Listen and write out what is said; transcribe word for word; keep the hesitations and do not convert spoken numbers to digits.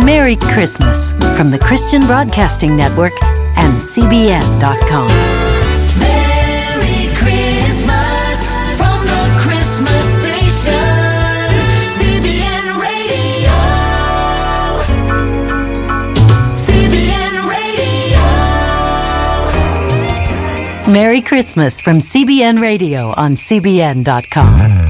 Merry Christmas from the Christian Broadcasting Network and C B N dot com. Merry Christmas from the Christmas station, C B N Radio. C B N Radio. Merry Christmas from C B N Radio on C B N dot com.